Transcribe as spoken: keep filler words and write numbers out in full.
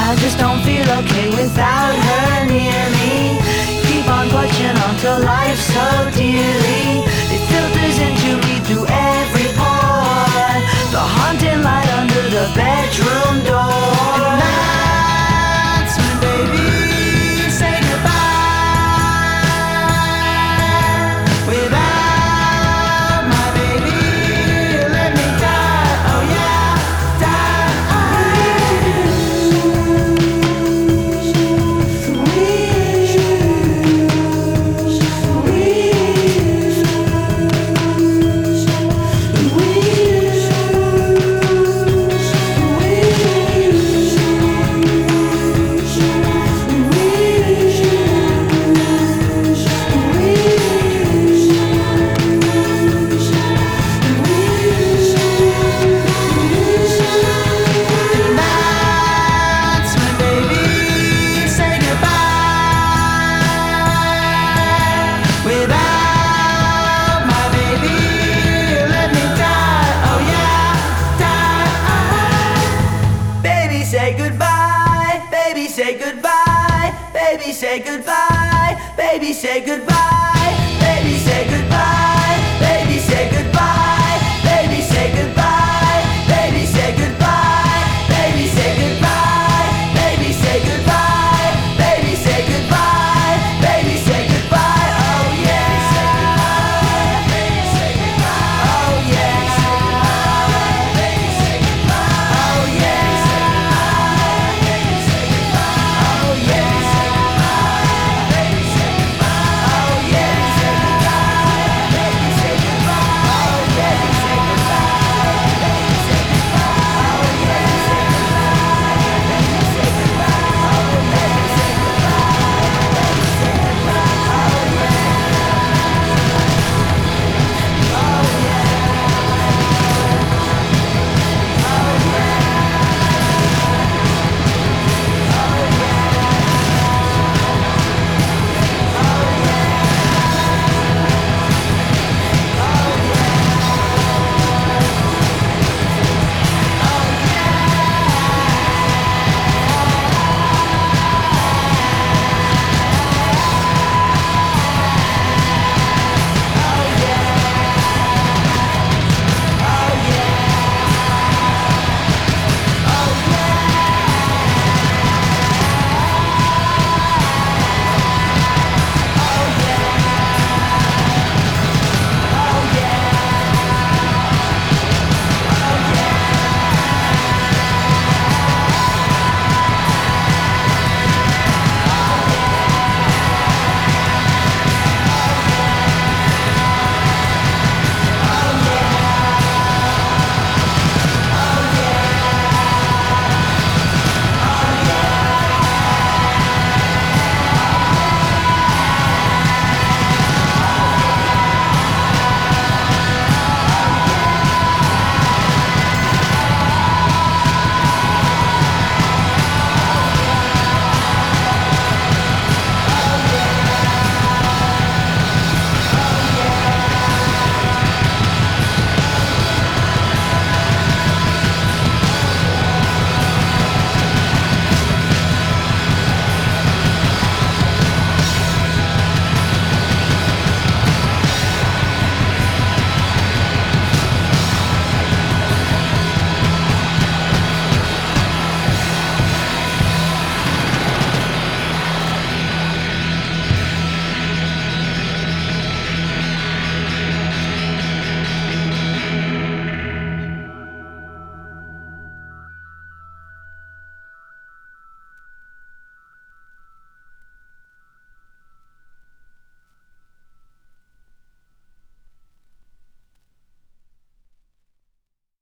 I just don't feel okay without her near me. Keep on clutching onto life so dearly. It filters into me through every pore. The haunting light under the bedroom door. And that's when baby say goodbye. Without my baby, let me die. Oh yeah, die. That's when baby say goodbye. Without my baby, let me die. Oh yeah, die. Baby say goodbye. Baby say goodbye. Baby say goodbye. Baby say goodbye. Baby say goodbye.